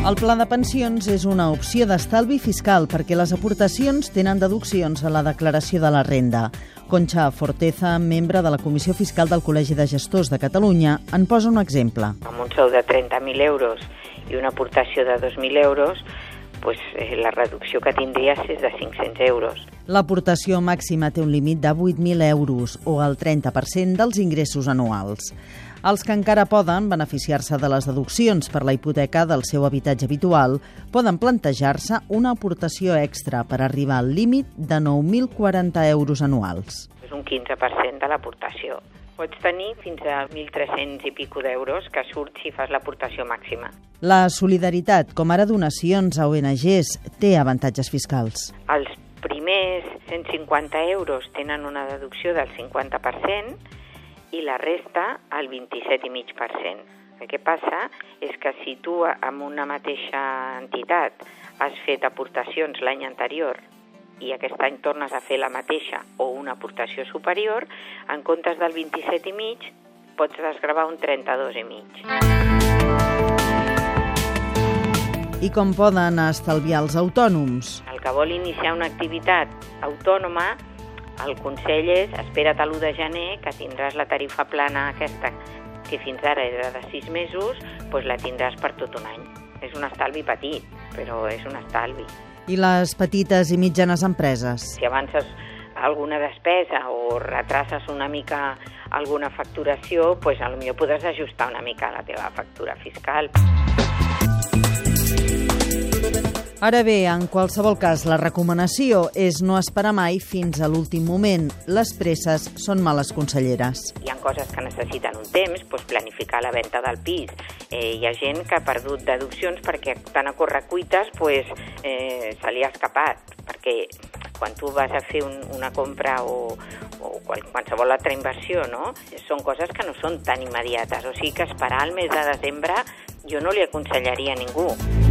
El pla de pensions és una opció d'estalvi fiscal perquè les aportacions tenen deduccions a la declaració de la renda. Concha Forteza, membre de la Comissió Fiscal del Col·legi de Gestors de Catalunya, en posa un exemple. Amb un sou de 30.000 euros i una aportació de 2.000 euros, la reducció que tindries és de 500 euros. L'aportació màxima té un límit de 8.000 euros o el 30% dels ingressos anuals. Els que encara poden beneficiar-se de les deduccions per la hipoteca del seu habitatge habitual poden plantejar-se una aportació extra per arribar al límit de 9.040 euros anuals. És un 15% de l'aportació. Pots tenir fins a 1.300 i pico d'euros que surt si fas l'aportació màxima. La solidaritat, com ara donacions a ONGs, té avantatges fiscals. Els primers 150 euros tenen una deducció del 50% i la resta el 27,5%. El que passa és que si tu amb una mateixa entitat has fet aportacions l'any anterior i aquest any tornes a fer la mateixa o una aportació superior, en comptes del 27,5 pots desgravar un 32,5. I com poden estalviar els autònoms? El que vol iniciar una activitat autònoma, el consell és espera't a l'1 de gener que tindràs la tarifa plana aquesta, que fins ara era de 6 mesos, doncs la tindràs per tot un any. És un estalvi petit, però és un estalvi. I les petites i mitjanes empreses? Si avances alguna despesa o retraces una mica alguna facturació, doncs potser podràs ajustar una mica la teva factura fiscal. Ara bé, en qualsevol cas, la recomanació és no esperar mai fins a l'últim moment. Les presses són males conselleres. Hi ha coses que necessiten un temps, planificar la venda del pis. Hi ha gent que ha perdut deduccions perquè tan a correcuites se li ha escapat. Perquè quan tu vas a fer una compra o qualsevol altra inversió, no? Són coses que no són tan immediates. O sigui que esperar al mes de desembre jo no li aconsellaria a ningú.